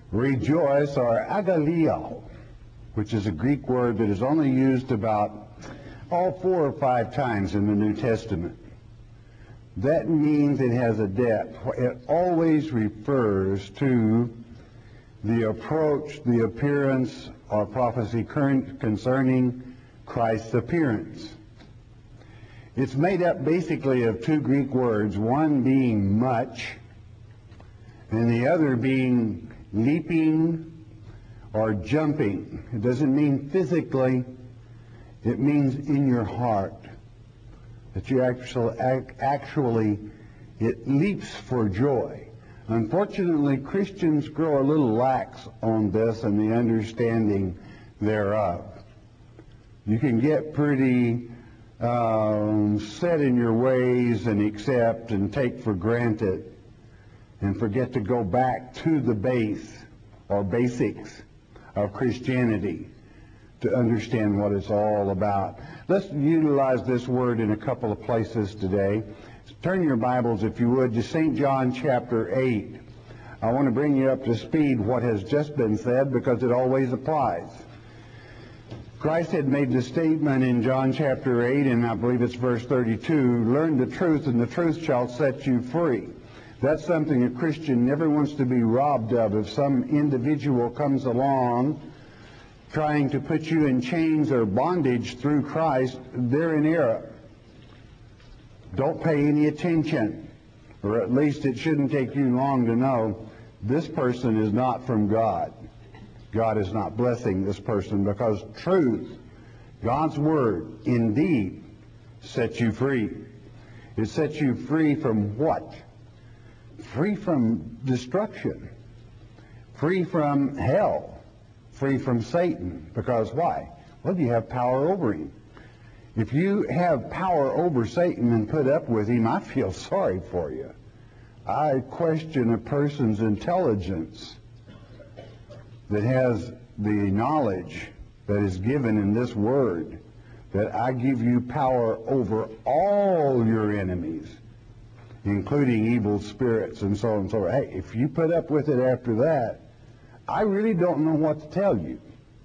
Rejoice, or agalio, which is a Greek word that is only used about 4 or 5 times in the New Testament. That means it has a depth. It always refers to the approach, the appearance, or prophecy concerning Christ's appearance. It's made up basically of 2 Greek words, one being much, and the other being leaping or jumping. It doesn't mean physically, it means in your heart. That you actually, it leaps for joy. Unfortunately, Christians grow a little lax on this and the understanding thereof. You can get pretty set in your ways and accept and take for granted and forget to go back to the base or basics of Christianity to understand what it's all about. Let's utilize this word in a couple of places today. Turn your Bibles, if you would, to St. John chapter 8. I want to bring you up to speed what has just been said because it always applies. Christ had made the statement in John chapter 8, and I believe it's verse 32, learn the truth and the truth shall set you free. That's something a Christian never wants to be robbed of. If some individual comes along trying to put you in chains or bondage through Christ, they're in error. Don't pay any attention, or at least it shouldn't take you long to know this person is not from God. God is not blessing this person because truth, God's Word, indeed sets you free. It sets you free from what? Free from destruction. Free from hell. Free from Satan. Because why? Well, you have power over him. If you have power over Satan and put up with him, I feel sorry for you. I question a person's intelligence that has the knowledge that is given in this word, that I give you power over all your enemies, including evil spirits and so on and so on. Hey, if you put up with it after that, I really don't know what to tell you.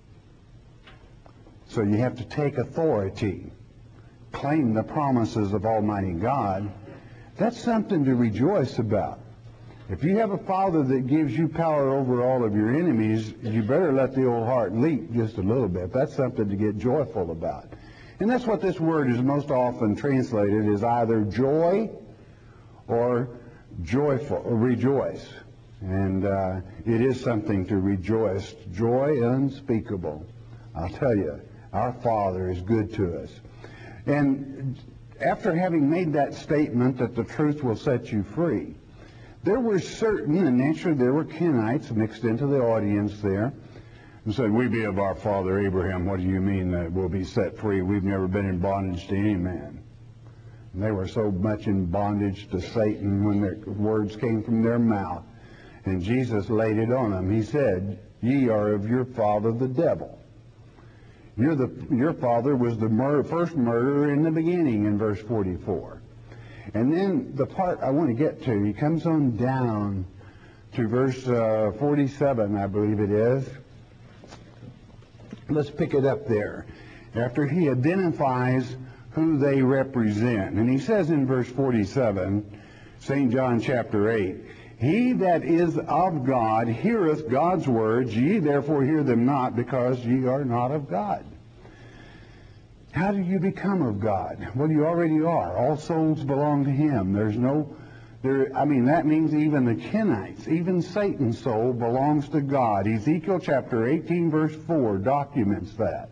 So you have to take authority, claim the promises of Almighty God. That's something to rejoice about. If you have a Father that gives you power over all of your enemies, you better let the old heart leap just a little bit. That's something to get joyful about. And that's what this word is most often translated as either joy or joyful, or rejoice. And it is something to rejoice. Joy unspeakable. I'll tell you, our Father is good to us. And after having made that statement that the truth will set you free, there were certain, and naturally there were Kenites mixed into the audience there, and said, we be of our father Abraham. What do you mean that we'll be set free? We've never been in bondage to any man. And they were so much in bondage to Satan when their words came from their mouth. And Jesus laid it on them. He said, ye are of your father the devil. Your father was the first murderer in the beginning in verse 44. And then the part I want to get to, he comes on down to verse 47, I believe it is. Let's pick it up there. After he identifies who they represent. And he says in verse 47, St. John chapter 8, he that is of God heareth God's words, ye therefore hear them not, because ye are not of God. How do you become of God? Well, you already are. All souls belong to him. That means even the Kenites, even Satan's soul belongs to God. Ezekiel chapter 18 verse 4 documents that.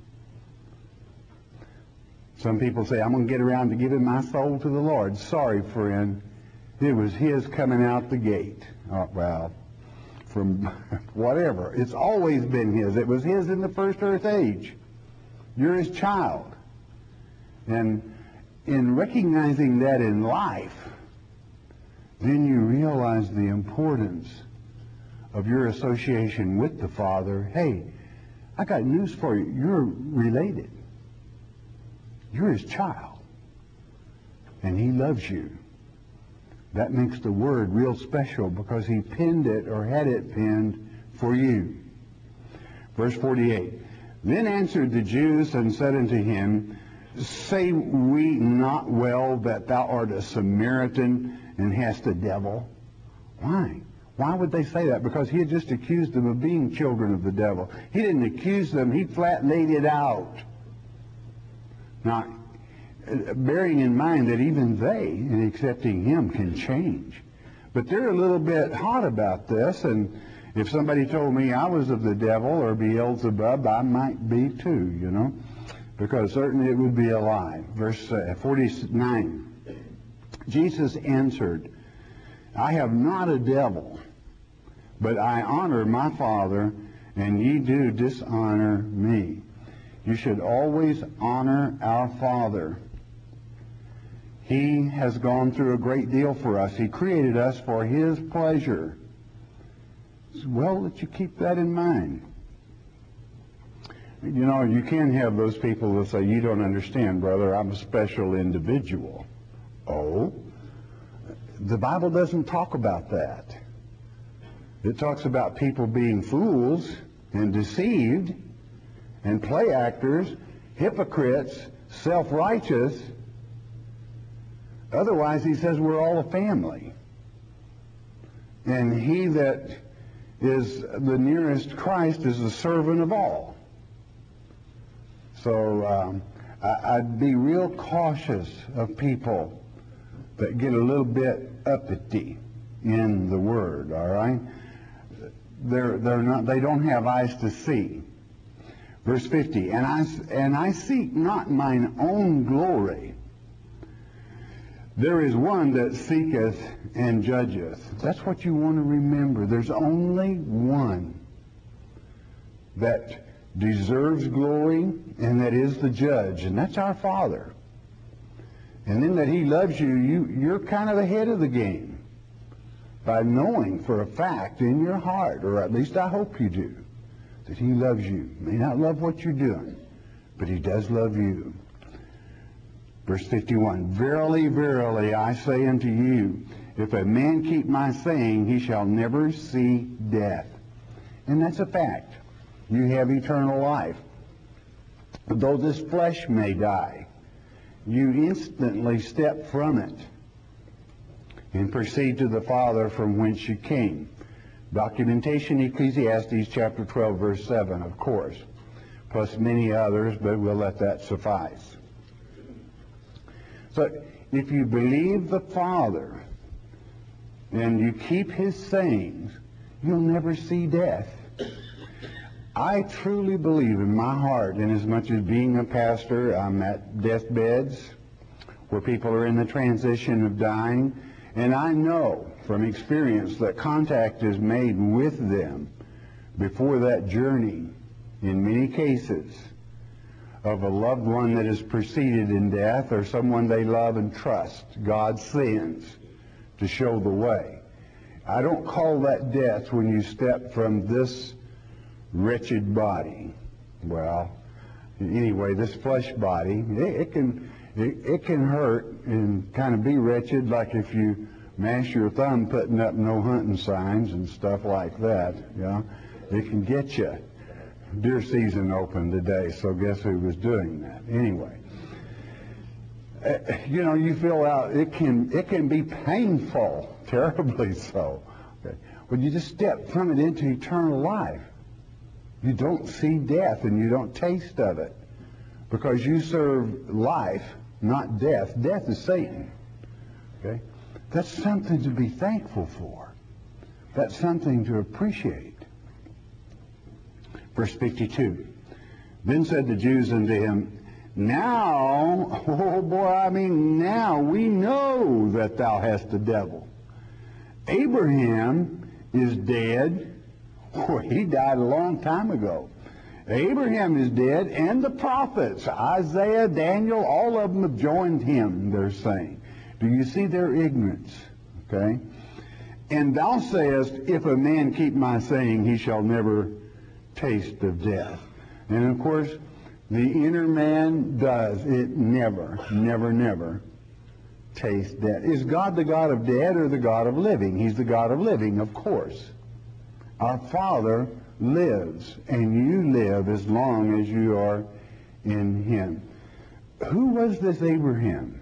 Some people say, I'm going to get around to giving my soul to the Lord. Sorry, friend. It was his coming out the gate. From whatever. It's always been his. It was his in the first earth age. You're his child. And in recognizing that in life, then you realize the importance of your association with the Father. Hey, I got news for you. You're related. You're his child. And he loves you. That makes the word real special because he pinned it or had it pinned for you. Verse 48. Then answered the Jews and said unto him, Say we not well that thou art a Samaritan and hast a devil? Why? Why would they say that? Because he had just accused them of being children of the devil. He didn't accuse them. He flat laid it out. Now, bearing in mind that even they, in accepting him, can change. But they're a little bit hot about this, and if somebody told me I was of the devil or Beelzebub, I might be too, you know, because certainly it would be a lie. Verse 49. Jesus answered, I have not a devil, but I honor my Father, and ye do dishonor me. You should always honor our Father. He has gone through a great deal for us. He created us for his pleasure. It's well that you keep that in mind. You know, you can have those people that say, you don't understand, brother, I'm a special individual. Oh? The Bible doesn't talk about that. It talks about people being fools and deceived and play actors, hypocrites, self-righteous. Otherwise, he says we're all a family. And he that is the nearest Christ is the servant of all. So I'd be real cautious of people that get a little bit uppity in the Word, all right? They don't have eyes to see. Verse 50, and I seek not mine own glory. There is one that seeketh and judgeth. That's what you want to remember. There's only one that deserves glory, and that is the judge, and that's our Father. And in that he loves you, you're kind of ahead of the game by knowing for a fact in your heart, or at least I hope you do, that he loves you. He may not love what you're doing, but he does love you. Verse 51, Verily, verily, I say unto you, if a man keep my saying, he shall never see death. And that's a fact. You have eternal life. Though this flesh may die, you instantly step from it and proceed to the Father from whence you came. Documentation, Ecclesiastes chapter 12, verse 7, of course, plus many others, but we'll let that suffice. So if you believe the Father and you keep his sayings, you'll never see death. I truly believe in my heart, inasmuch as being a pastor, I'm at deathbeds where people are in the transition of dying, and I know from experience that contact is made with them before that journey, in many cases, of a loved one that is preceded in death or someone they love and trust. God sends to show the way. I don't call that death when you step from this wretched body. Well, anyway, this flesh body, it can hurt and kind of be wretched, like if you mash your thumb putting up no hunting signs and stuff like that. You know, it can get you. Deer season opened today, so guess who was doing that? Anyway, you know, you feel out. It can be painful, terribly so. Okay. When you just step from it into eternal life, you don't see death and you don't taste of it, because you serve life, not death. Death is Satan. Okay, that's something to be thankful for. That's something to appreciate. Verse 52, Then said the Jews unto him, Now, oh boy, I mean now, we know that thou hast a devil. Abraham is dead. Oh, he died a long time ago. Abraham is dead, and the prophets, Isaiah, Daniel, all of them have joined him, they're saying. Do you see their ignorance? Okay? And thou sayest, if a man keep my saying, he shall never taste of death. And of course, the inner man does. It never taste death. Is God the God of dead or the God of living? He's the God of living, of course. Our Father lives, and you live as long as you are in him. Who was this Abraham?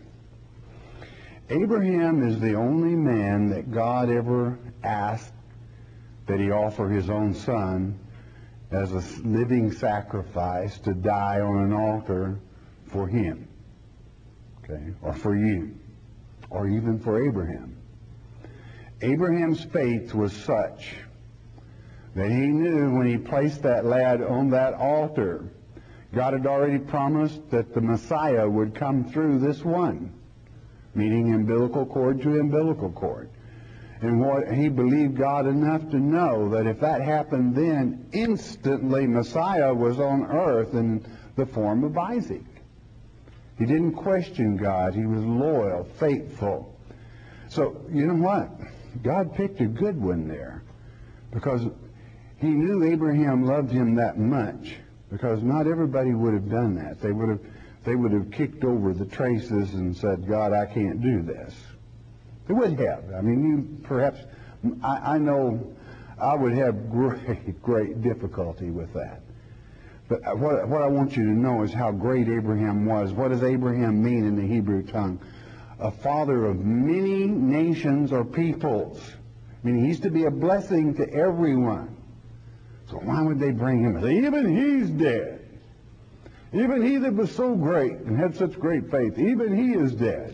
Abraham is the only man that God ever asked that he offer his own son as a living sacrifice to die on an altar for him, okay, or for you, or even for Abraham. Abraham's faith was such that he knew when he placed that lad on that altar, God had already promised that the Messiah would come through this one, meaning umbilical cord to umbilical cord. And what he believed God enough to know that if that happened then, instantly Messiah was on earth in the form of Isaac. He didn't question God. He was loyal, faithful. So, you know what? God picked a good one there, because he knew Abraham loved him that much, because not everybody would have done that. They would have kicked over the traces and said, God, I can't do this. They would have. I mean, you perhaps, I know I would have great difficulty with that. But what I want you to know is how great Abraham was. What does Abraham mean in the Hebrew tongue? A father of many nations or peoples. Meaning he's to be a blessing to everyone. So why would they bring him? Even he's dead. Even he that was so great and had such great faith, even he is dead.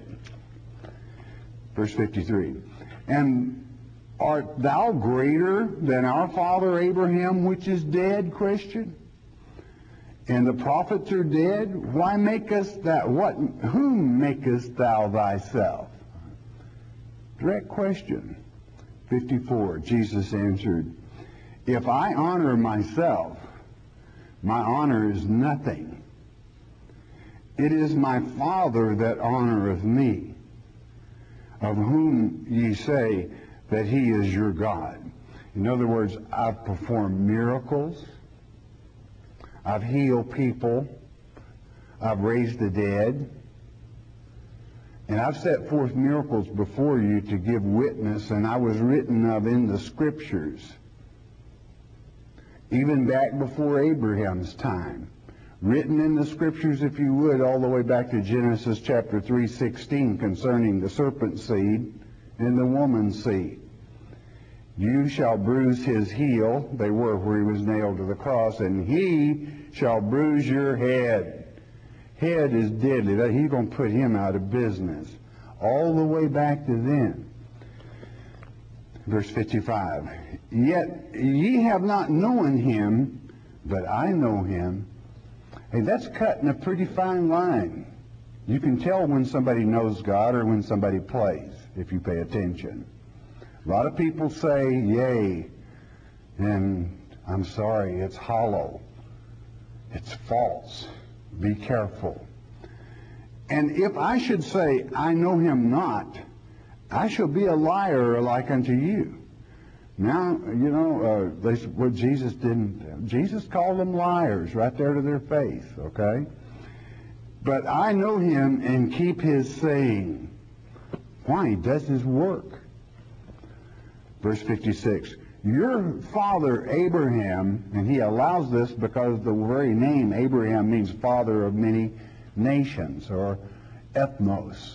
Verse 53. And art thou greater than our father Abraham, which is dead, Christian? And the prophets are dead? Why makest thou, whom makest thou thyself? Direct question. 54. Jesus answered, if I honor myself, my honor is nothing. It is my Father that honoreth me, of whom ye say that he is your God. In other words, I've performed miracles. I've healed people. I've raised the dead. And I've set forth miracles before you to give witness, and I was written of in the Scriptures, even back before Abraham's time. Written in the Scriptures, if you would, all the way back to Genesis chapter 3:16 concerning the serpent seed and the woman's seed. You shall bruise his heel. They were where he was nailed to the cross. And he shall bruise your head. Head is deadly. He's going to put him out of business. All the way back to then. Verse 55. Yet ye have not known him, but I know him. Hey, that's cutting a pretty fine line. You can tell when somebody knows God or when somebody plays, if you pay attention. A lot of people say, yea, and I'm sorry, it's hollow. It's false. Be careful. And if I should say, I know him not, I shall be a liar like unto you. Now, you know, what Jesus didn't. Jesus called them liars right there to their face, okay? But I know him and keep his saying. Why? He does his work. Verse 56. Your father Abraham, and he allows this because the very name Abraham means father of many nations, or ethnos,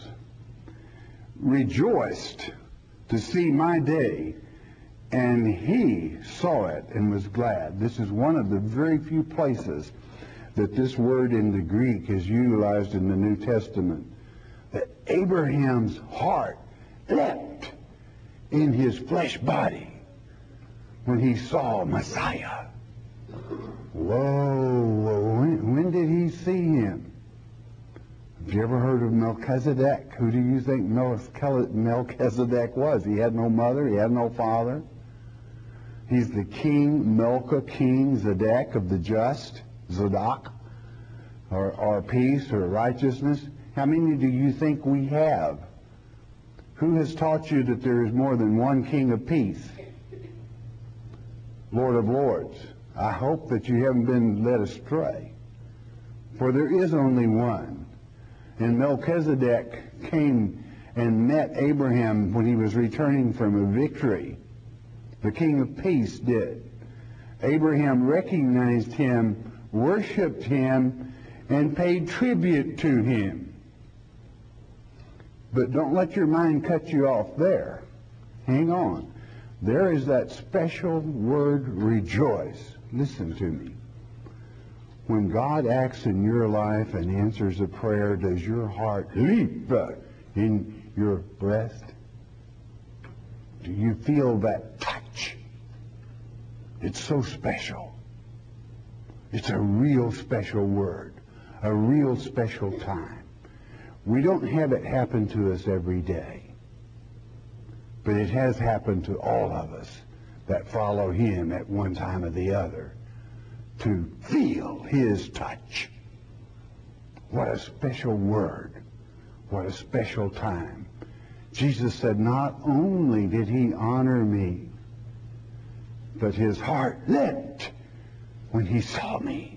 rejoiced to see my day, and he saw it and was glad. This is one of the very few places that this word in the Greek is utilized in the New Testament. That Abraham's heart leapt in his flesh body when he saw Messiah. Whoa, when did he see him? Have you ever heard of Melchizedek? Who do you think Melchizedek was? He had no mother, he had no father. He's the king, Melcha, king, Zedek of the just, Zadok, or peace or righteousness. How many do you think we have? Who has taught you that there is more than one king of peace? Lord of Lords. I hope that you haven't been led astray. For there is only one. And Melchizedek came and met Abraham when he was returning from a victory The King of Peace did. Abraham recognized him, worshiped him, and paid tribute to him. But don't let your mind cut you off there. Hang on. There is that special word, rejoice. Listen to me. When God acts in your life and answers a prayer, does your heart leap in your breast? Do you feel that touch? It's so special. It's a real special word, a real special time. We don't have it happen to us every day, but it has happened to all of us that follow him at one time or the other, to feel his touch. What a special word. What a special time. Jesus said, not only did he honor me, but his heart leapt when he saw me.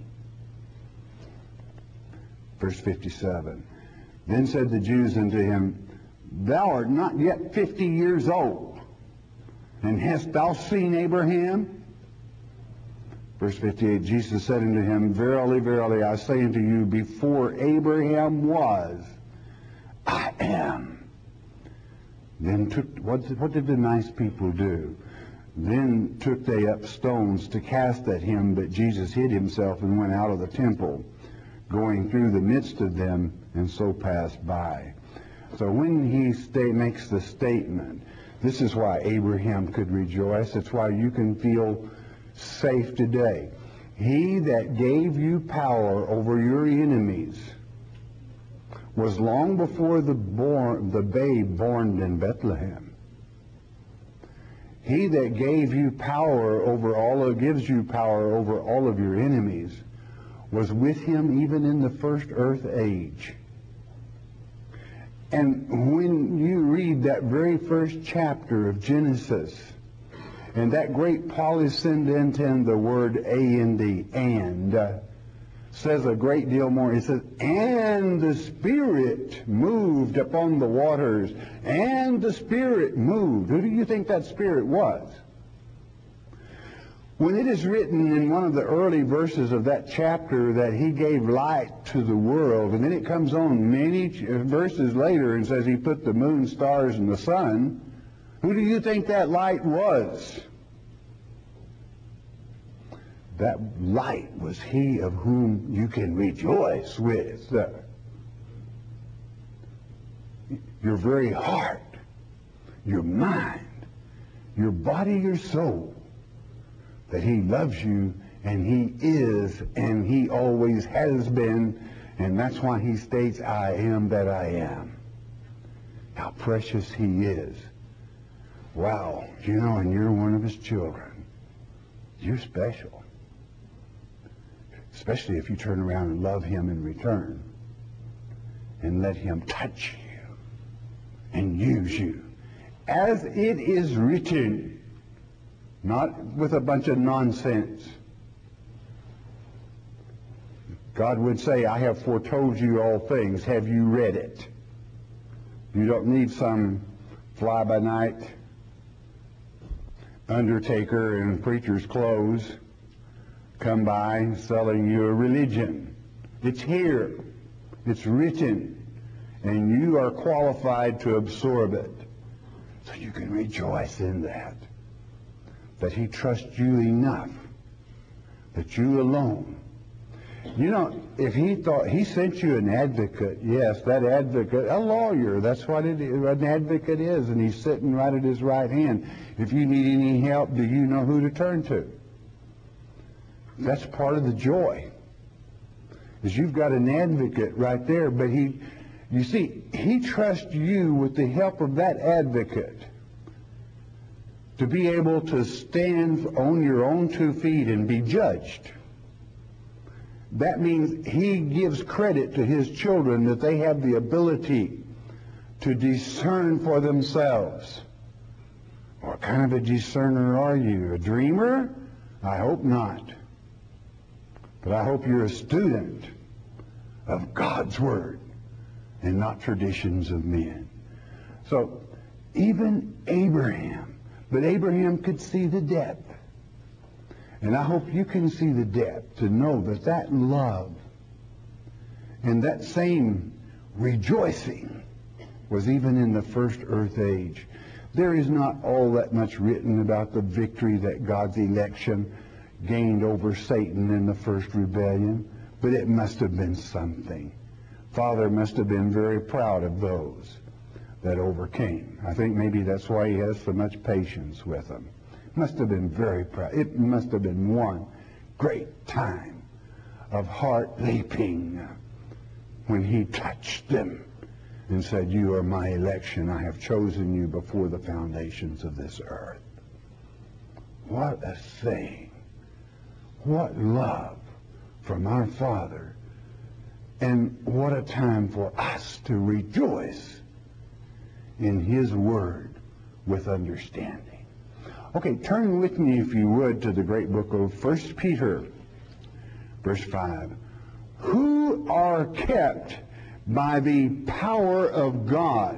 Verse 57. Then said the Jews unto him, thou art not yet 50 years old, and hast thou seen Abraham? Verse 58, Jesus said unto him, verily, verily, I say unto you, before Abraham was, I am. Then what did the nice people do? Then took they up stones to cast at him, but Jesus hid himself and went out of the temple, going through the midst of them, and so passed by. So when he makes the statement, this is why Abraham could rejoice. It's why you can feel safe today. He that gave you power over your enemies was long before the babe born in Bethlehem. He that gave you power gives you power over all of your enemies was with him even in the first earth age. And when you read that very first chapter of Genesis, and that great polysyndeton, the word and, says a great deal more. It says, and the Spirit moved upon the waters, and the Spirit moved. Who do you think that Spirit was? When it is written in one of the early verses of that chapter that he gave light to the world, and then it comes on many verses later and says he put the moon, stars, and the sun, who do you think that light was? That light was he of whom you can rejoice with. Your very heart, your mind, your body, your soul, that he loves you, and he is, and he always has been, and that's why he states, I am that I am. How precious he is. Wow, and you're one of his children. You're special. Especially if you turn around and love him in return and let him touch you and use you. As it is written, not with a bunch of nonsense. God would say, I have foretold you all things. Have you read it? You don't need some fly-by-night undertaker in preacher's clothes come by selling you a religion. It's here. It's written. And you are qualified to absorb it. So you can rejoice in that. That he trusts you enough. That you alone. If he thought he sent you an advocate, yes, that advocate, a lawyer, that's what an advocate is, and he's sitting right at his right hand. If you need any help, do you know who to turn to? That's part of the joy, is you've got an advocate right there, but he trusts you with the help of that advocate to be able to stand on your own 2 feet and be judged. That means he gives credit to his children that they have the ability to discern for themselves. What kind of a discerner are you? A dreamer? I hope not. But I hope you're a student of God's Word and not traditions of men. So even Abraham, But Abraham could see the depth. And I hope you can see the depth to know that that love and that same rejoicing was even in the first earth age. There is not all that much written about the victory that God's election gained over Satan in the first rebellion, but it must have been something. Father must have been very proud of those that overcame. I think maybe that's why he has so much patience with them. Must have been very proud. It must have been one great time of heart leaping when he touched them and said, "You are my election. I have chosen you before the foundations of this earth." What a thing. What love from our Father. And what a time for us to rejoice in his word with understanding. Okay, turn with me, if you would, to the great book of 1 Peter, verse 5. Who are kept by the power of God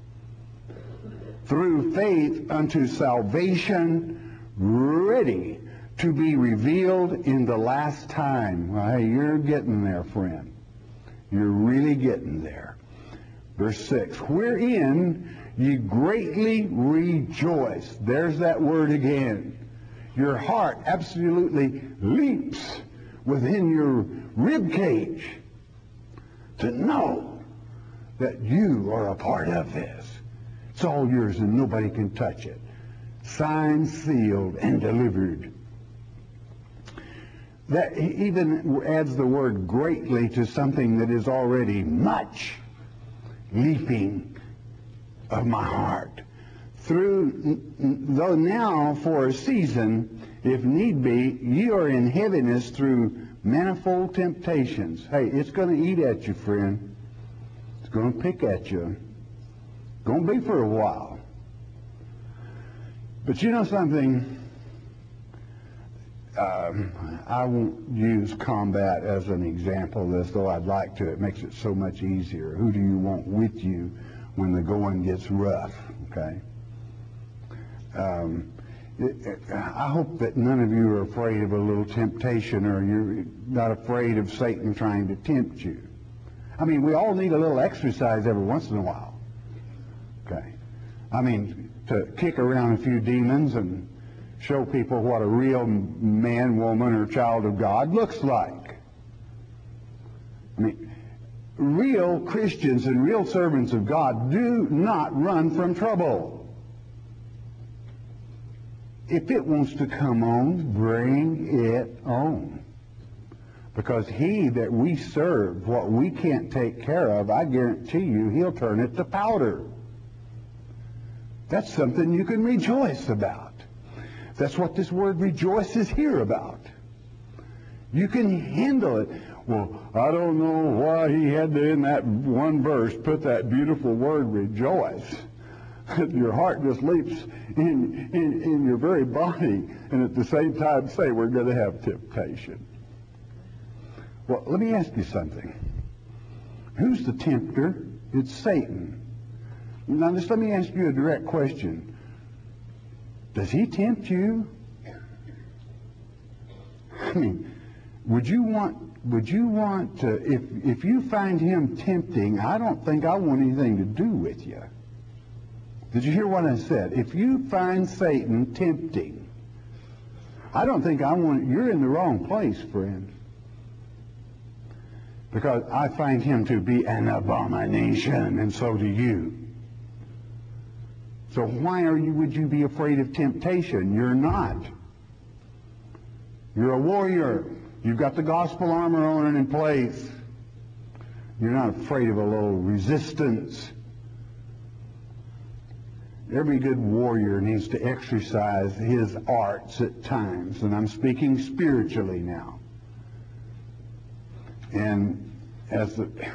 through faith unto salvation, ready to be revealed in the last time. Well, hey, you're getting there, friend. You're really getting there. Verse 6, wherein ye greatly rejoice. There's that word again. Your heart absolutely leaps within your rib cage to know that you are a part of this. It's all yours and nobody can touch it. Signed, sealed, and delivered. That even adds the word greatly to something that is already much. Leaping of my heart. Though now for a season, if need be, ye are in heaviness through manifold temptations. Hey, it's going to eat at you, friend. It's going to pick at you. It's going to be for a while. But you know something? I won't use combat as an example of this, though I'd like to. It makes it so much easier. Who do you want with you when the going gets rough? Okay. I hope that none of you are afraid of a little temptation, or you're not afraid of Satan trying to tempt you. I mean, we all need a little exercise every once in a while. Okay. I mean, to kick around a few demons and show people what a real man, woman, or child of God looks like. I mean, real Christians and real servants of God do not run from trouble. If it wants to come on, bring it on. Because he that we serve, what we can't take care of, I guarantee you, he'll turn it to powder. That's something you can rejoice about. That's what this word rejoice is here about. You can handle it. Well, I don't know why he had to, in that one verse, put that beautiful word rejoice. Your heart just leaps in your very body, and at the same time say we're going to have temptation. Well, let me ask you something. Who's the tempter? It's Satan. Now, just let me ask you a direct question. Does he tempt you? I mean, would you want to, if you find him tempting, I don't think I want anything to do with you. Did you hear what I said? If you find Satan tempting, I don't think I want, you're in the wrong place, friend. Because I find him to be an abomination, and so do you. So why would you be afraid of temptation? You're not. You're a warrior. You've got the gospel armor on and in place. You're not afraid of a little resistance. Every good warrior needs to exercise his arts at times, and I'm speaking spiritually now. And as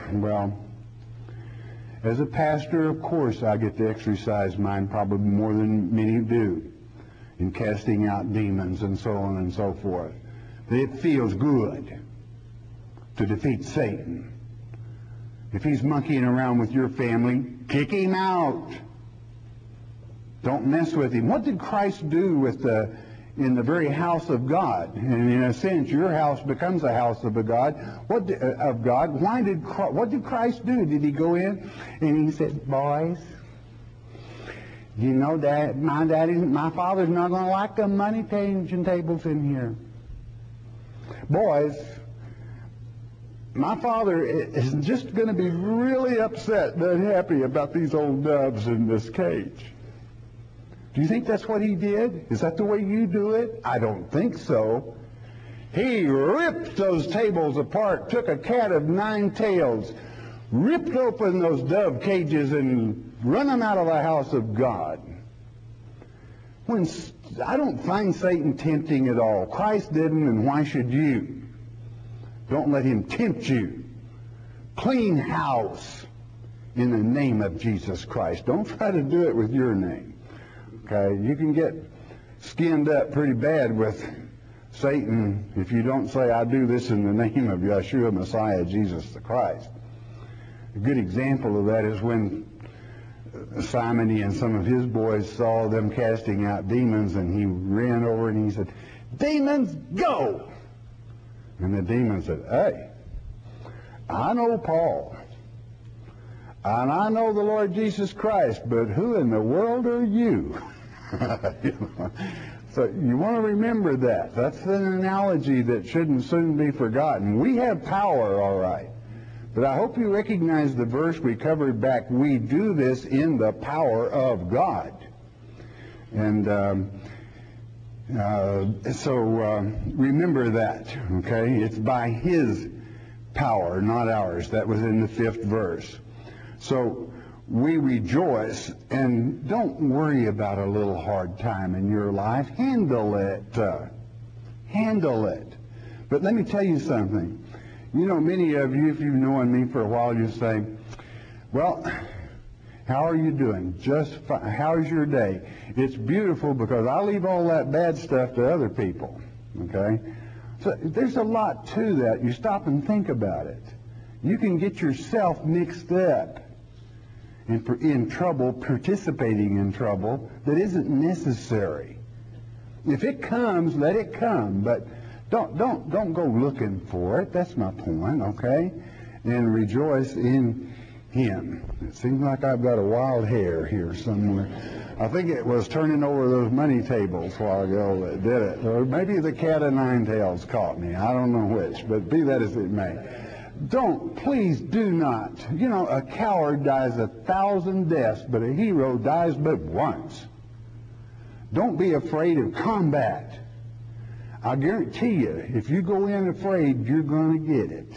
a pastor, of course, I get to exercise mine probably more than many do in casting out demons and so on and so forth. It feels good to defeat Satan. If he's monkeying around with your family, kick him out. Don't mess with him. What did Christ do in the very house of God? And in a sense, your house becomes a house of God. What did Christ do? Did he go in and he said, boys, you know that my father's not going to like the money changing tables in here. Boys, my father is just going to be really upset and unhappy about these old doves in this cage. Do you think that's what he did? Is that the way you do it? I don't think so. He ripped those tables apart, took a cat of 9 tails, ripped open those dove cages and run them out of the house of God. I don't find Satan tempting at all. Christ didn't, and why should you? Don't let him tempt you. Clean house in the name of Jesus Christ. Don't try to do it with your name. Okay? You can get skinned up pretty bad with Satan if you don't say, I do this in the name of Yeshua, Messiah, Jesus the Christ. A good example of that is when Simon and some of his boys saw them casting out demons, and he ran over and he said, demons, go! And the demon said, hey, I know Paul, and I know the Lord Jesus Christ, but who in the world are you? So you want to remember that. That's an analogy that shouldn't soon be forgotten. We have power, all right. But I hope you recognize the verse we covered back. We do this in the power of God. And remember that, okay? It's by his power, not ours. That was in the 5th verse. So we rejoice, and don't worry about a little hard time in your life. Handle it. Handle it. But let me tell you something. You know, many of you, if you've known me for a while, you say, well, how are you doing? Just fine. How's your day? It's beautiful because I leave all that bad stuff to other people. Okay? So there's a lot to that. You stop and think about it. You can get yourself mixed up in trouble, participating in trouble that isn't necessary. If it comes, let it come, but don't go looking for it. That's my point, okay? And rejoice in him. It seems like I've got a wild hair here somewhere. I think it was turning over those money tables a while ago that did it. Or maybe the cat of 9 tails caught me. I don't know which, but be that as it may. Please do not. You know, a coward dies 1,000 deaths, but a hero dies but once. Don't be afraid of combat. I guarantee you, if you go in afraid, you're going to get it.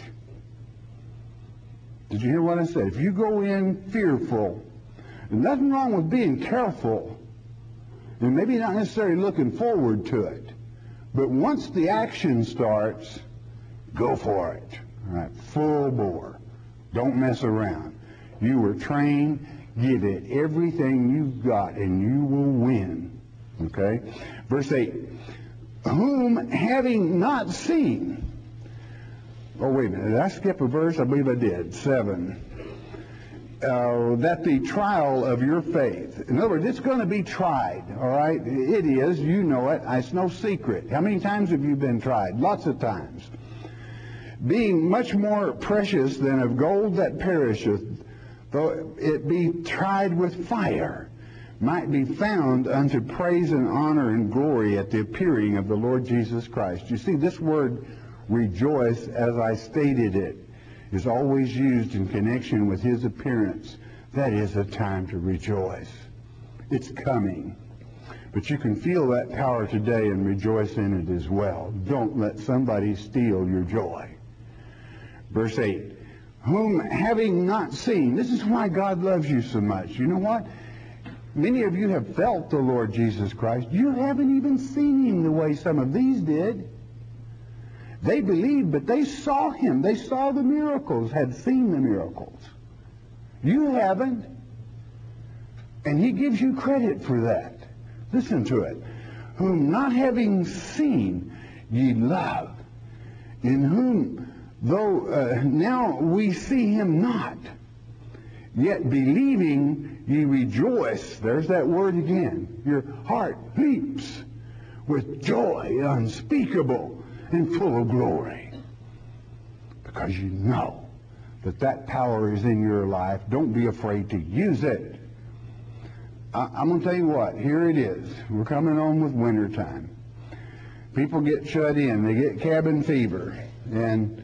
Did you hear what I said? If you go in fearful, there's nothing wrong with being careful, and maybe not necessarily looking forward to it. But once the action starts, go for it. All right, full bore. Don't mess around. You were trained. Give it everything you've got, and you will win. Okay? Verse 8. Whom having not seen. Oh, wait a minute. Did I skip a verse? I believe I did. 7. That the trial of your faith. In other words, it's going to be tried. All right? It is. You know it. It's no secret. How many times have you been tried? Lots of times. Being much more precious than of gold that perisheth, though it be tried with fire, might be found unto praise and honor and glory at the appearing of the Lord Jesus Christ. You see, this word rejoice, as I stated it, is always used in connection with his appearance. That is a time to rejoice. It's coming. But you can feel that power today and rejoice in it as well. Don't let somebody steal your joy. Verse 8, whom having not seen. This is why God loves you so much. You know what? Many of you have felt the Lord Jesus Christ. You haven't even seen him the way some of these did. They believed, but they saw him. They saw the miracles, had seen the miracles. You haven't. And he gives you credit for that. Listen to it. Whom not having seen ye love, in whom though now we see him not, yet believing ye rejoice. There's that word again. Your heart leaps with joy unspeakable and full of glory. Because you know that power is in your life. Don't be afraid to use it. I'm going to tell you what. Here it is. We're coming on with wintertime. People get shut in. They get cabin fever. And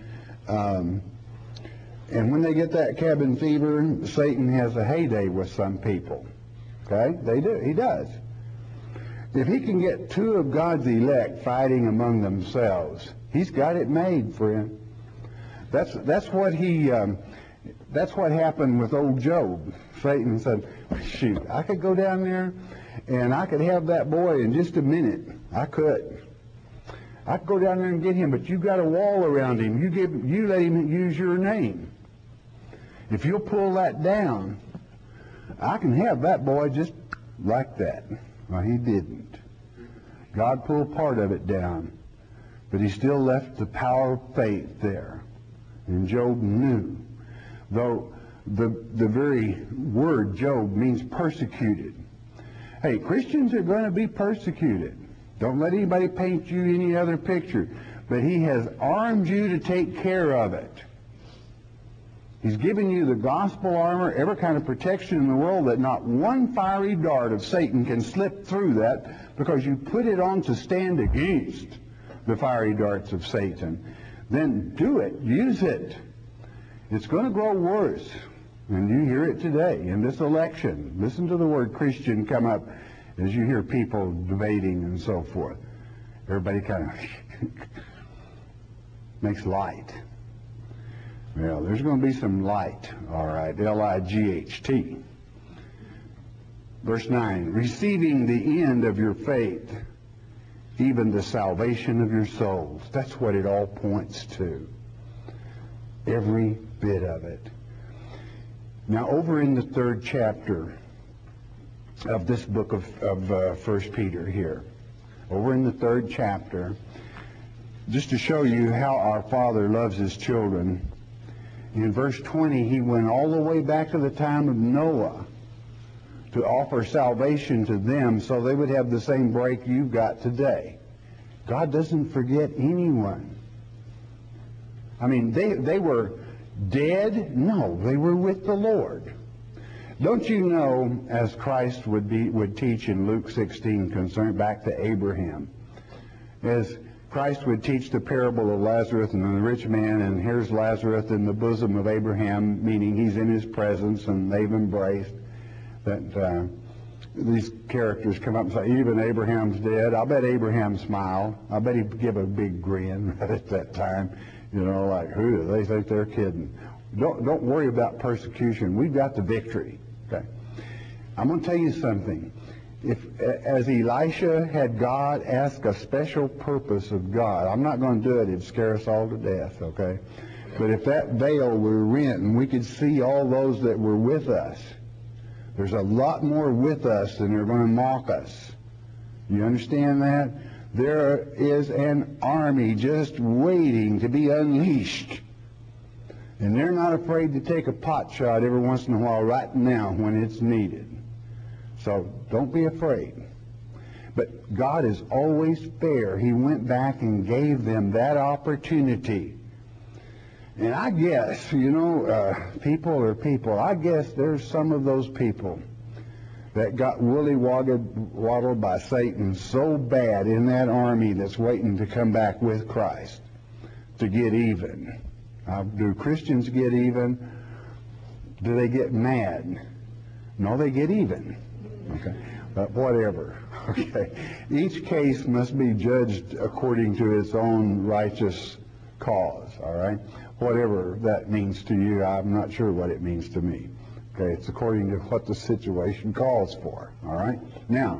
when they get that cabin fever, Satan has a heyday with some people. Okay? They do. He does. If he can get two of God's elect fighting among themselves, he's got it made, friend. That's what happened with old Job. Satan said, shoot, I could go down there and I could have that boy in just a minute. I could go down there and get him, but you got a wall around him. You let him use your name. If you'll pull that down, I can have that boy just like that. Well, he didn't. God pulled part of it down, but he still left the power of faith there. And Job knew, though the very word Job means persecuted. Hey, Christians are going to be persecuted. Don't let anybody paint you any other picture. But he has armed you to take care of it. He's given you the gospel armor, every kind of protection in the world, that not one fiery dart of Satan can slip through that, because you put it on to stand against the fiery darts of Satan. Then do it. Use it. It's going to grow worse. And you hear it today in this election. Listen to the word Christian come up as you hear people debating and so forth. Everybody kind of makes light. Well, there's going to be some light. All right. L-I-G-H-T. Verse 9. Receiving the end of your faith, even the salvation of your souls. That's what it all points to. Every bit of it. Now, over in the 3rd chapter of this book of 1 Peter here, over in the 3rd chapter, just to show you how our Father loves his children, in verse 20, he went all the way back to the time of Noah to offer salvation to them so they would have the same break you've got today. God doesn't forget anyone. I mean, they were dead? No, they were with the Lord. Don't you know, as Christ would teach in Luke 16, concerned back to Abraham, as Christ would teach the parable of Lazarus and the rich man, and here's Lazarus in the bosom of Abraham, meaning he's in his presence and they've embraced, that these characters come up and say, even Abraham's dead. I'll bet Abraham smiled. I bet he'd give a big grin at that time. You know, like, who do they think they're kidding? Don't worry about persecution. We've got the victory. Okay. I'm going to tell you something. If, as Elisha had God ask a special purpose of God, I'm not going to do it. It'd scare us all to death, okay? But if that veil were rent and we could see all those that were with us, there's a lot more with us than are going to mock us. You understand that? There is an army just waiting to be unleashed. And they're not afraid to take a pot shot every once in a while right now when it's needed. So don't be afraid. But God is always fair. He went back and gave them that opportunity. And I guess, you know, people are people. I guess there's some of those people that got woolly-waddled by Satan so bad in that army that's waiting to come back with Christ to get even. Do Christians get even? Do they get mad? No, they get even. Okay, but whatever. Okay, each case must be judged according to its own righteous cause. All right, whatever that means to you, I'm not sure what it means to me. Okay, it's according to what the situation calls for. All right. Now,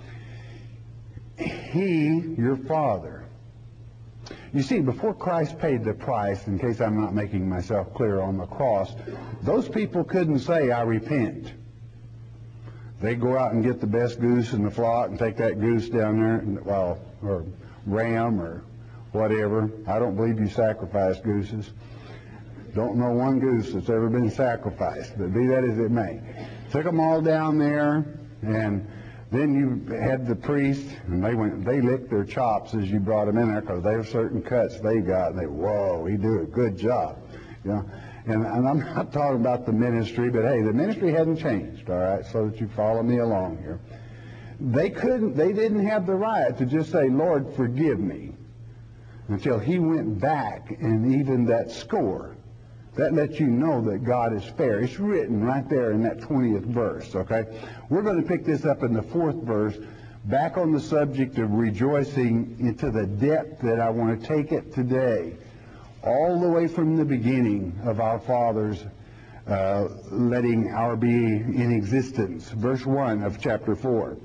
He, your Father. You see, before Christ paid the price, in case I'm not making myself clear, on the cross, those people couldn't say, I repent. They go out and get the best goose in the flock and take that goose down there, well, or ram or whatever. I don't believe you sacrifice gooses. Don't know one goose that's ever been sacrificed, but be that as it may. took them all down there, and then you had the priest, and they licked their chops as you brought them in there, because there were certain cuts they got, and whoa, he did a good job, you know. And I'm not talking about the ministry, but hey, the ministry hadn't changed, all right, so that you follow me along here. They didn't have the right to just say, Lord, forgive me, until he went back and evened that score. That lets you know that God is fair. It's written right there in that 20th verse, okay? We're going to pick this up in the 4th verse, back on the subject of rejoicing into the depth that I want to take it today, all the way from the beginning of our fathers letting our being in existence. Verse 1 of chapter 4.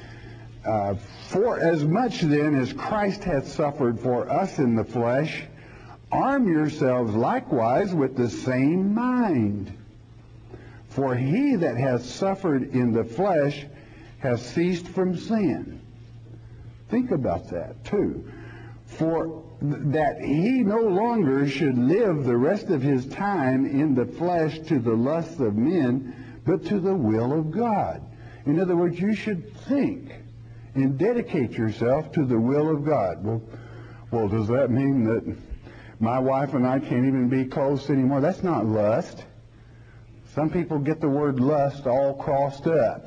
For as much then as Christ hath suffered for us in the flesh, arm yourselves likewise with the same mind. For he that hath suffered in the flesh has ceased from sin. Think about that too. For that he no longer should live the rest of his time in the flesh to the lusts of men, but to the will of God. In other words, you should think and dedicate yourself to the will of God. Well, does that mean that my wife and I can't even be close anymore? That's not lust. Some people get the word lust all crossed up.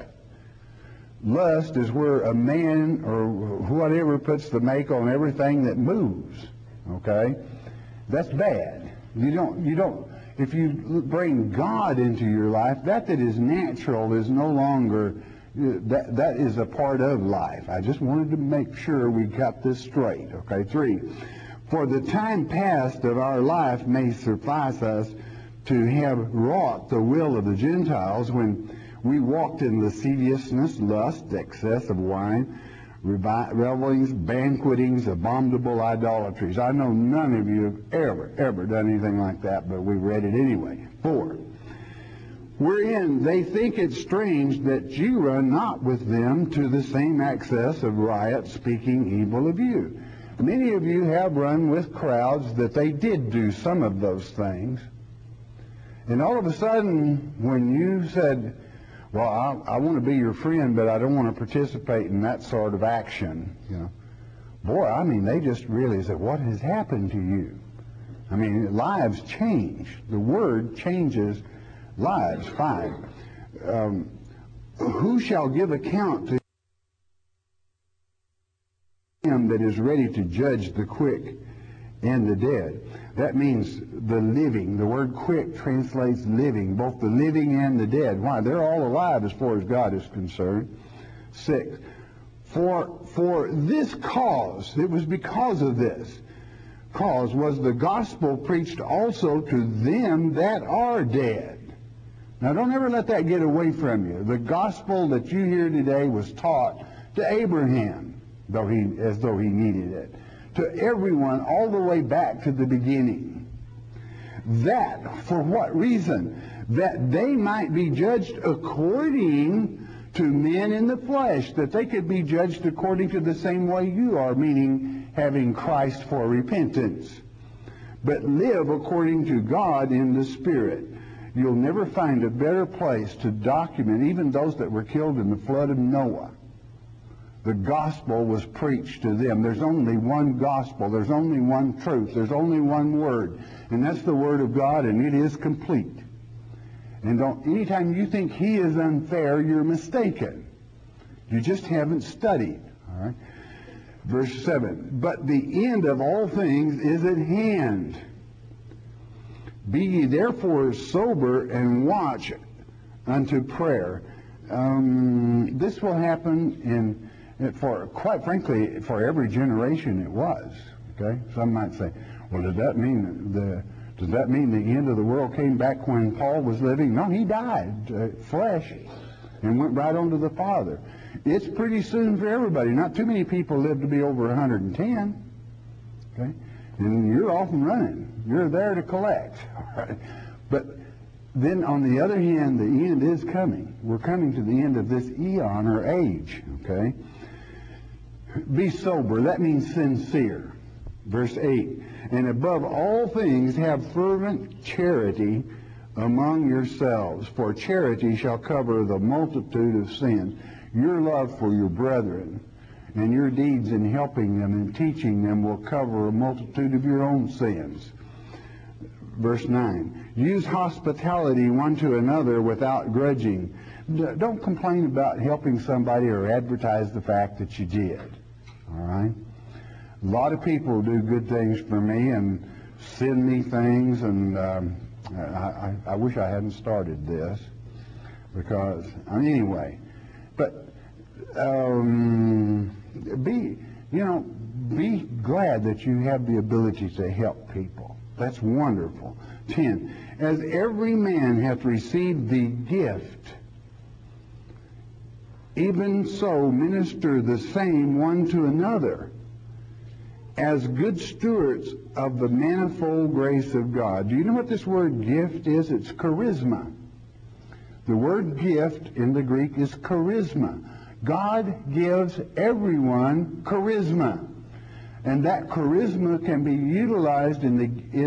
Lust is where a man or whatever puts the make on everything that moves. Okay? That's bad. You don't, if you bring God into your life, that is natural is no longer, that is a part of life. I just wanted to make sure we got this straight. Okay? 3. For the time past of our life may suffice us to have wrought the will of the Gentiles when we walked in lasciviousness, lust, excess of wine, revelings, banquetings, abominable idolatries. I know none of you have ever done anything like that, but we read it anyway. 4. Wherein they think it strange that you run not with them to the same excess of riot, speaking evil of you. Many of you have run with crowds that they did do some of those things. And all of a sudden, when you said, well, I want to be your friend, but I don't want to participate in that sort of action, you know. Boy, I mean, they just really said, what has happened to you? I mean, lives change. The Word changes lives. 5. Who shall give account to him that is ready to judge the quick and the dead? That means the living. The word quick translates living, both the living and the dead. Why? They're all alive as far as God is concerned. 6. For this cause, it was because of this cause, was the gospel preached also to them that are dead. Now don't ever let that get away from you. The gospel that you hear today was taught to Abraham, as though he needed it. To everyone all the way back to the beginning. That, for what reason? That they might be judged according to men in the flesh, that they could be judged according to the same way you are, meaning having Christ for repentance. But live according to God in the Spirit. You'll never find a better place to document even those that were killed in the flood of Noah. The gospel was preached to them. There's only one gospel. There's only one truth. There's only one word. And that's the Word of God, and it is complete. And anytime you think He is unfair, you're mistaken. You just haven't studied. All right? Verse 7. But the end of all things is at hand. Be ye therefore sober and watch unto prayer. This will happen quite frankly, for every generation it was. Okay? Some might say, well, does that mean the end of the world came back when Paul was living? No, he died, flesh, and went right on to the Father. It's pretty soon for everybody. Not too many people live to be over 110. Okay? And you're off and running. You're there to collect. All right? But then on the other hand, the end is coming. We're coming to the end of this eon or age. Okay? Be sober. That means sincere. Verse 8. And above all things have fervent charity, among yourselves, for charity shall cover the multitude of sins. Your love for your brethren and your deeds in helping them and teaching them will cover a multitude of your own sins. Verse 9, use hospitality one to another without grudging. Don't complain about helping somebody or advertise the fact that you did. All right? A lot of people do good things for me and send me things, and I wish I hadn't started this because, anyway. But be glad that you have the ability to help people. That's wonderful. 10, as every man hath received the gift, even so minister the same one to another, as good stewards of the manifold grace of God. Do you know what this word gift is? It's charisma. The word gift in the Greek is charisma. God gives everyone charisma. And that charisma can be utilized in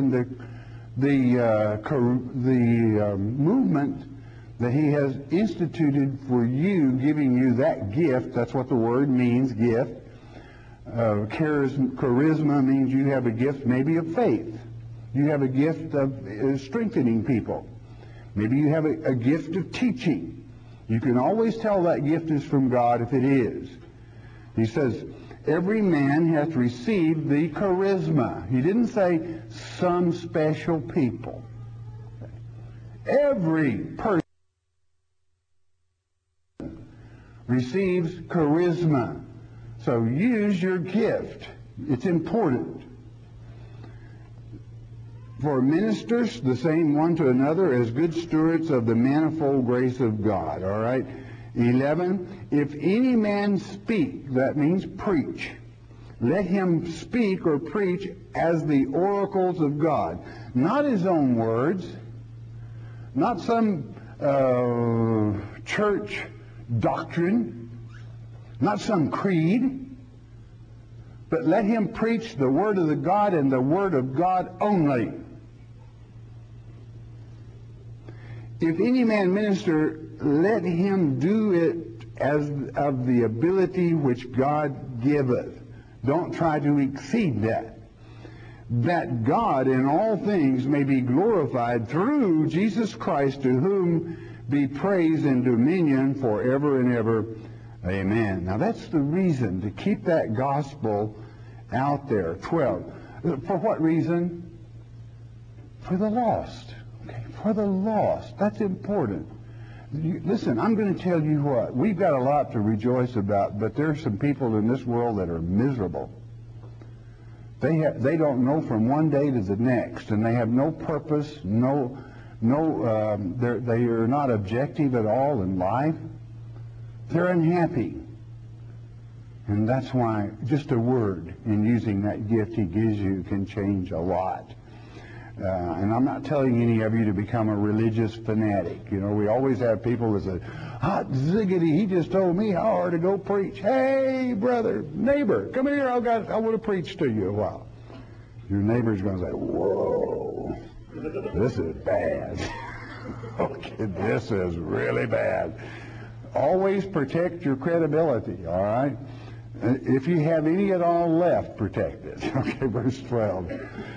the movement that he has instituted for you, giving you that gift. That's what the word means, gift. Charisma means you have a gift maybe of faith. You have a gift of strengthening people. Maybe you have a gift of teaching. You can always tell that gift is from God if it is. He says, every man hath received the charisma. He didn't say some special people. Every person receives charisma. So use your gift. It's important. For ministers, the same one to another, as good stewards of the manifold grace of God. All right? 11, if any man speak, that means preach, let him speak or preach as the oracles of God. Not his own words, not some church doctrine, not some creed, but let him preach the word of the God and the word of God only. If any man minister, let him do it as of the ability which God giveth. Don't try to exceed that. That God in all things may be glorified through Jesus Christ, to whom be praise and dominion forever and ever. Amen. Now that's the reason to keep that gospel out there. 12. For what reason? For the lost. Okay, for the lost. That's important. Listen, I'm going to tell you what. We've got a lot to rejoice about, but there are some people in this world that are miserable. They don't know from one day to the next, and they have no purpose, they are not objective at all in life. They're unhappy. And that's why just a word in using that gift he gives you can change a lot. And I'm not telling any of you to become a religious fanatic. You know, we always have people that say, hot ziggity, he just told me how hard to go preach. Hey, brother, neighbor, come here, I want to preach to you a while. Your neighbor's going to say, whoa, this is bad. Okay, this is really bad. Always protect your credibility, all right? If you have any at all left, protect it. Okay, verse 12.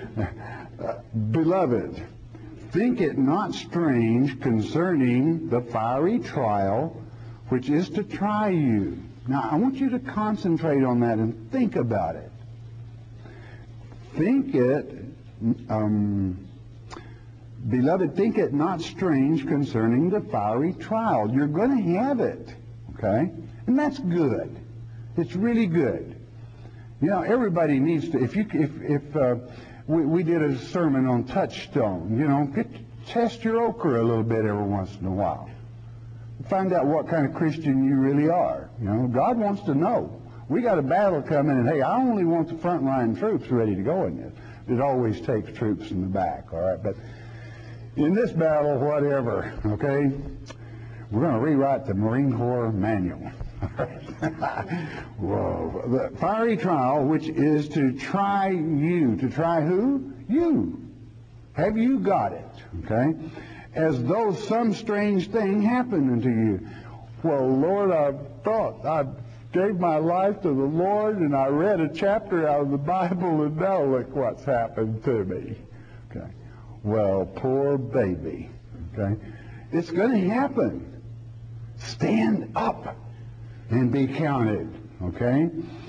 Beloved, think it not strange concerning the fiery trial which is to try you. Now, I want you to concentrate on that and think about it. Beloved, think it not strange concerning the fiery trial. You're going to have it, okay? And that's good. It's really good. You know, everybody needs to. We did a sermon on touchstone. You know, test your okra a little bit every once in a while. Find out what kind of Christian you really are. You know, God wants to know. We got a battle coming, and hey, I only want the frontline troops ready to go in this. It always takes troops in the back, all right? But in this battle, whatever, okay, we're going to rewrite the Marine Corps manual. Whoa. The fiery trial, which is to try you. To try who? You. Have you got it? Okay? as though some strange thing happened unto you. Well, Lord, I gave my life to the Lord, and I read a chapter out of the Bible, and now look what's happened to me. Okay. Well, poor baby. Okay. It's going to happen. Stand up and be counted. Okay.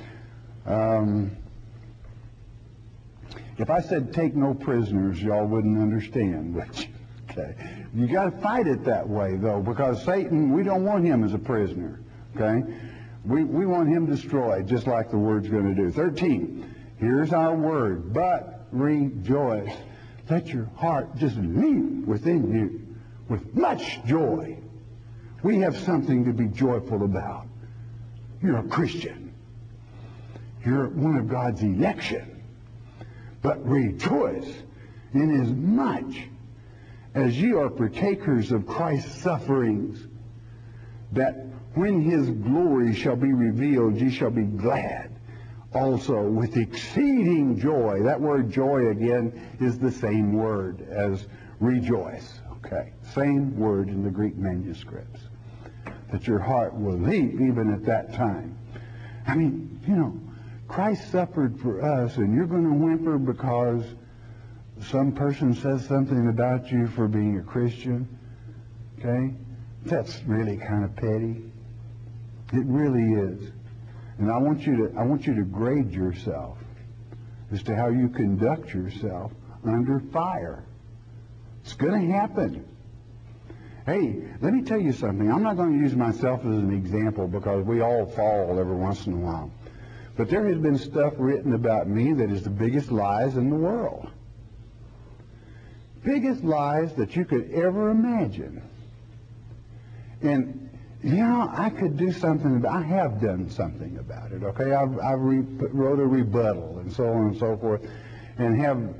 If I said take no prisoners, y'all wouldn't understand, would you? Okay. You got to fight it that way, though, because Satan, we don't want him as a prisoner. Okay. We want him destroyed, just like the word's going to do. 13. Here's our word. But rejoice. Let your heart just leap within you with much joy. We have something to be joyful about. You're a Christian. You're one of God's election. But rejoice inasmuch as ye are partakers of Christ's sufferings, that when his glory shall be revealed, ye shall be glad also with exceeding joy. That word joy, again, is the same word as rejoice. Okay, same word in the Greek manuscripts. That your heart will leap even at that time. I mean, you know, Christ suffered for us, and you're going to whimper because some person says something about you for being a Christian. Okay? That's really kind of petty. It really is. And I want you to grade yourself as to how you conduct yourself under fire. It's going to happen. Hey, let me tell you something. I'm not going to use myself as an example because we all fall every once in a while. But there has been stuff written about me that is the biggest lies in the world. Biggest lies that you could ever imagine. And, you know, I could do something about it. I have done something about it, okay? I wrote a rebuttal and so on and so forth, and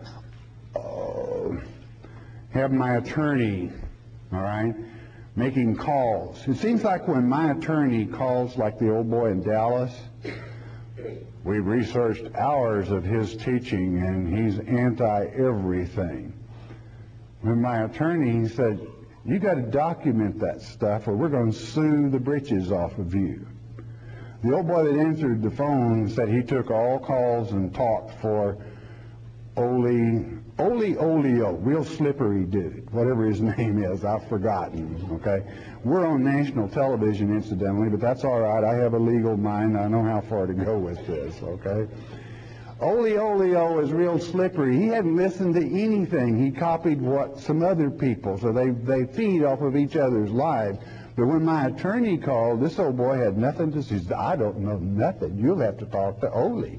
have my attorney, all right, making calls. It seems like when my attorney calls, like the old boy in Dallas, we researched hours of his teaching, and he's anti-everything. When my attorney, he said, you got to document that stuff or we're going to sue the britches off of you. The old boy that answered the phone said he took all calls and talked for Olio, real slippery dude, whatever his name is, I've forgotten, okay? We're on national television, incidentally, but that's all right. I have a legal mind. I know how far to go with this, okay? Olio is real slippery. He hadn't listened to anything. He copied what some other people, so they feed off of each other's lives. But when my attorney called, this old boy had nothing to say. He said, I don't know nothing. You'll have to talk to Ole.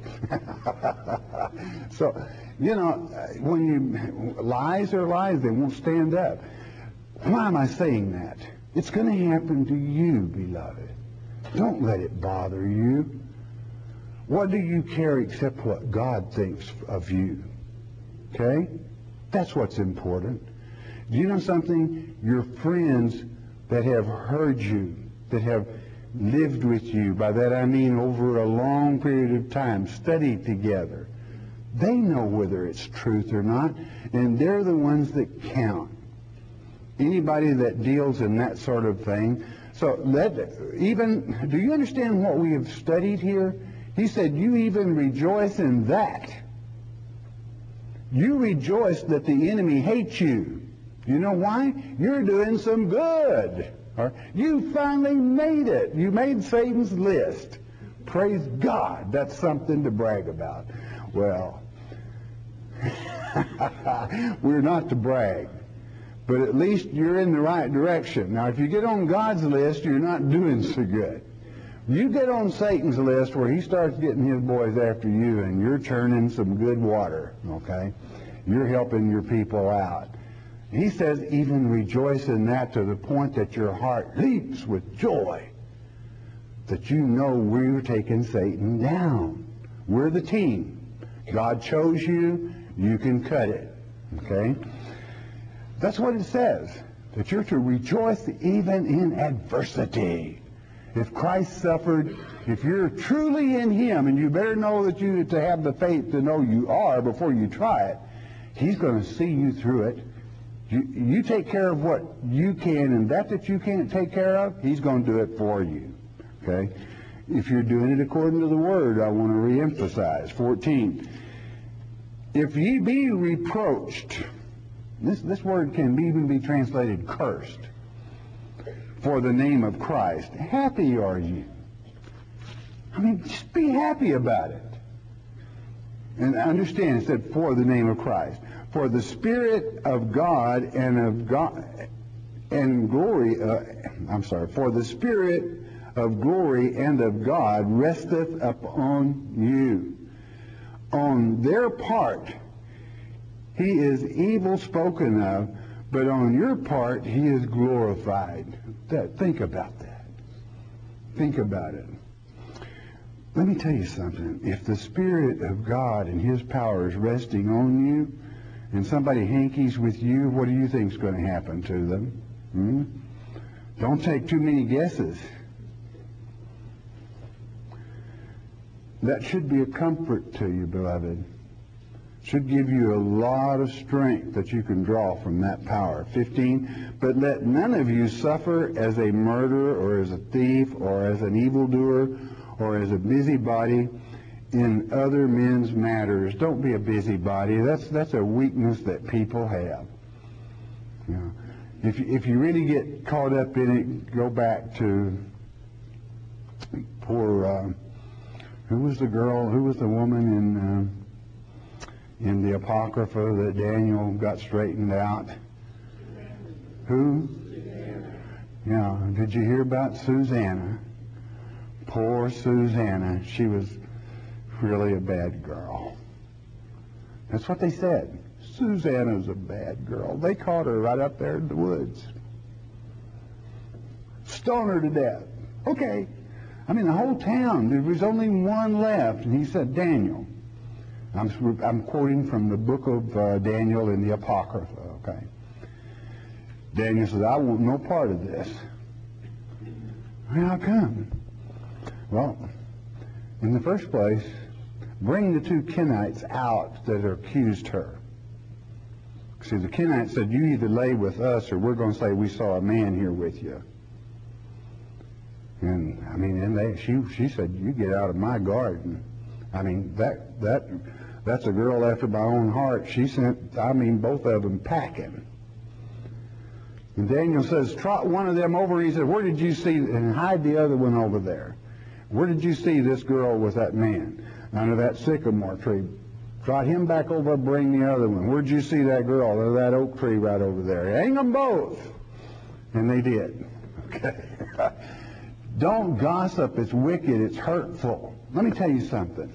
So, you know, lies are lies. They won't stand up. Why am I saying that? It's going to happen to you, beloved. Don't let it bother you. What do you care except what God thinks of you? Okay? That's what's important. Do you know something? Your friends that have heard you, that have lived with you, by that I mean over a long period of time, studied together, they know whether it's truth or not, and they're the ones that count. Anybody that deals in that sort of thing. So do you understand what we have studied here? He said, you even rejoice in that. You rejoice that the enemy hates you. You know why? You're doing some good. You finally made it. You made Satan's list. Praise God. That's something to brag about. Well, we're not to brag. But at least you're in the right direction. Now, if you get on God's list, you're not doing so good. You get on Satan's list where he starts getting his boys after you and you're churning some good water, okay? You're helping your people out. He says even rejoice in that to the point that your heart leaps with joy, that you know we're taking Satan down. We're the team. God chose you. You can cut it, okay? That's what it says, that you're to rejoice even in adversity. If Christ suffered, if you're truly in him, and you better know that you to have the faith to know you are before you try it, he's going to see you through it You take care of what you can, and that you can't take care of, he's going to do it for you. Okay? If you're doing it according to the Word, I want to reemphasize. 14. If ye be reproached, this word can even be translated cursed, for the name of Christ, happy are you. I mean, just be happy about it. And understand, it said, for the name of Christ. For the Spirit of God and glory, for the Spirit of glory and of God resteth upon you. On their part, he is evil spoken of, but on your part, he is glorified. Think about that. Think about it. Let me tell you something. If the Spirit of God and his power is resting on you, and somebody hankies with you, what do you think is going to happen to them? Don't take too many guesses. That should be a comfort to you, beloved. Should give you a lot of strength that you can draw from that power. 15, but let none of you suffer as a murderer or as a thief or as an evildoer or as a busybody in other men's matters. Don't be a busybody. That's a weakness that people have. You know, if you really get caught up in it, go back to poor, who was the woman in the Apocrypha that Daniel got straightened out? Who? Yeah, did you hear about Susanna? Poor Susanna. She was really a bad girl. That's what they said. Susanna's a bad girl. They caught her right up there in the woods. Stone her to death. Okay. I mean, the whole town, there was only one left. And he said, Daniel. I'm quoting from the book of Daniel in the Apocrypha, okay? Daniel says, I want no part of this. How come? Well, in the first place, bring the two Kenites out that accused her. See, the Kenites said, you either lay with us or we're going to say we saw a man here with you. And, I mean, she said, you get out of my garden. I mean, that's a girl after my own heart. She sent, both of them packing. And Daniel says, trot one of them over. He said, where did you see, and hide the other one over there. Where did you see this girl with that man? Under that sycamore tree. Trot him back over, bring the other one. Where'd you see that girl? Under that oak tree right over there. Hang them both. And they did. Okay. Don't gossip. It's wicked. It's hurtful. Let me tell you something.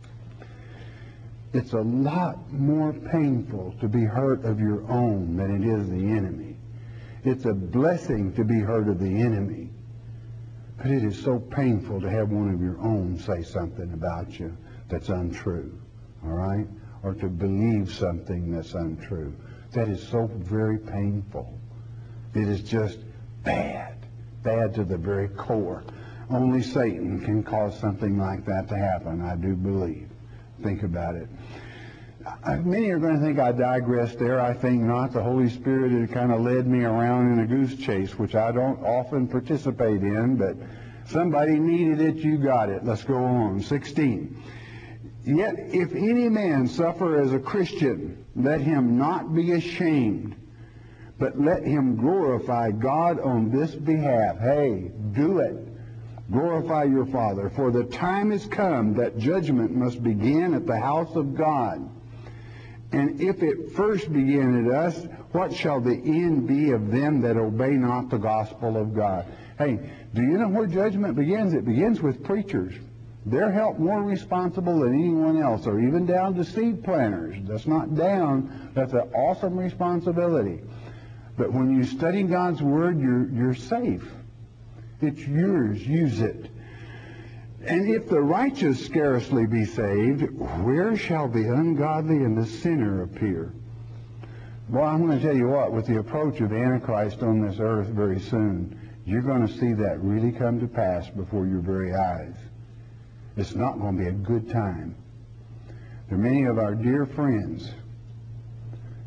It's a lot more painful to be hurt of your own than it is the enemy. It's a blessing to be hurt of the enemy. But it is so painful to have one of your own say something about you that's untrue. All right? Or to believe something that's untrue. That is so very painful. It is just bad. Bad to the very core. Only Satan can cause something like that to happen, I do believe. Think about it. Many are going to think I digressed there. I think not. The Holy Spirit had kind of led me around in a goose chase, which I don't often participate in, but somebody needed it, you got it. Let's go on. 16. Yet if any man suffer as a Christian, let him not be ashamed, but let him glorify God on this behalf. Hey, do it. Glorify your Father, for the time is come that judgment must begin at the house of God. And if it first begin at us, what shall the end be of them that obey not the gospel of God? Hey, do you know where judgment begins? It begins with preachers. They're held more responsible than anyone else, or even down to seed planters. That's not down. That's an awesome responsibility. But when you study God's Word, you're safe. It's yours. Use it. And if the righteous scarcely be saved, where shall the ungodly and the sinner appear? Well, I'm going to tell you what, with the approach of Antichrist on this earth very soon, you're going to see that really come to pass before your very eyes. It's not going to be a good time. There are many of our dear friends,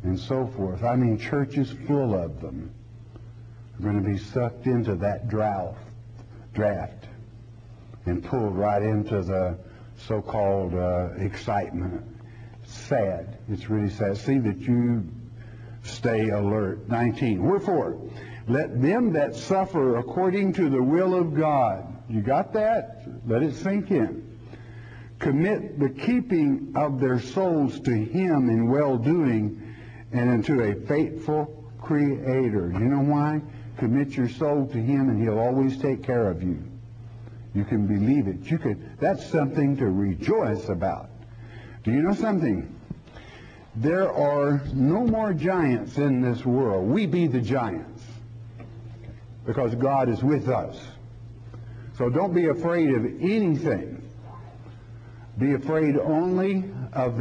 and so forth. I mean, churches full of them are going to be sucked into that draft and pulled right into the so-called excitement. Sad. It's really sad. See that you stay alert. 19. Wherefore, let them that suffer according to the will of God. You got that? Let it sink in. Commit the keeping of their souls to Him in well-doing and unto a faithful Creator. You know why? Commit your soul to Him and He'll always take care of you. You can believe it. That's something to rejoice about. Do you know something? There are no more giants in this world. We be the giants because God is with us. So don't be afraid of anything. Be afraid only of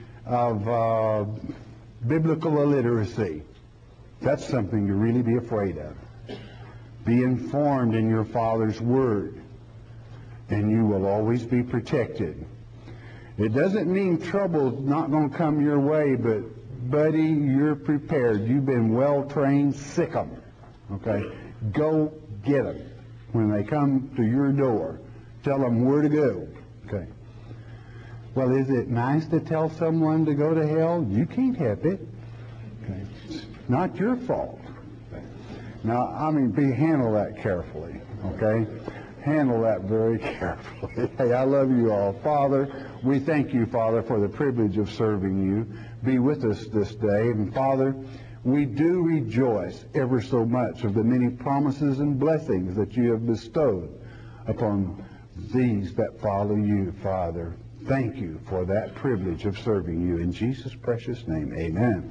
biblical illiteracy. That's something to really be afraid of. Be informed in your Father's Word, and you will always be protected. It doesn't mean trouble's not going to come your way, but, buddy, you're prepared. You've been well-trained. Sick 'em. Okay? Go get them. When they come to your door, tell them where to go. Okay? Well, is it nice to tell someone to go to hell? You can't help it. Okay? It's not your fault. Now, I mean, handle that carefully. Okay? Handle that very carefully. Hey, I love you all. Father, we thank you, Father, for the privilege of serving you. Be with us this day. And, Father, we do rejoice ever so much of the many promises and blessings that you have bestowed upon these that follow you, Father. Thank you for that privilege of serving you. In Jesus' precious name, amen.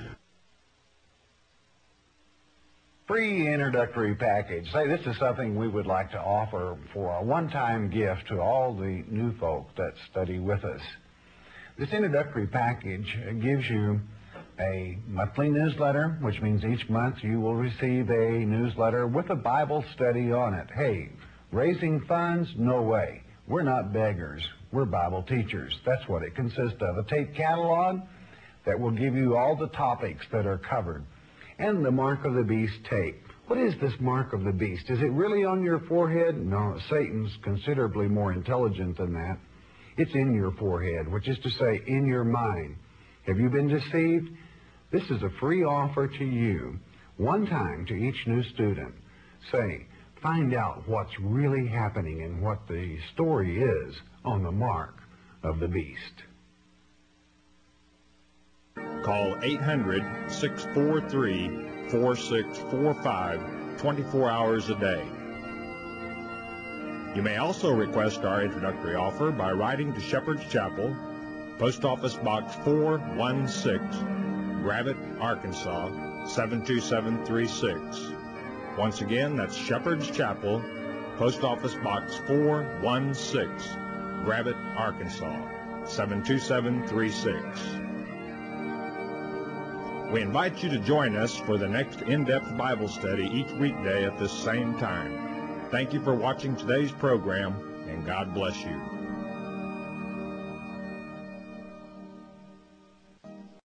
Free introductory package. Say, this is something we would like to offer for a one-time gift to all the new folk that study with us. This introductory package gives you a monthly newsletter, which means each month you will receive a newsletter with a Bible study on it. Hey, raising funds? No way. We're not beggars. We're Bible teachers. That's what it consists of. A tape catalog that will give you all the topics that are covered. And the Mark of the Beast tape. What is this Mark of the Beast? Is it really on your forehead? No, Satan's considerably more intelligent than that. It's in your forehead, which is to say, in your mind. Have you been deceived? This is a free offer to you, one time to each new student. Say, find out what's really happening and what the story is on the Mark of the Beast. Call 800-643-4645 24 hours a day. You may also request our introductory offer by writing to Shepherd's Chapel, Post Office Box 416, Gravette, Arkansas, 72736. Once again, that's Shepherd's Chapel, Post Office Box 416, Gravette, Arkansas, 72736. We invite you to join us for the next in-depth Bible study each weekday at this same time. Thank you for watching today's program, and God bless you.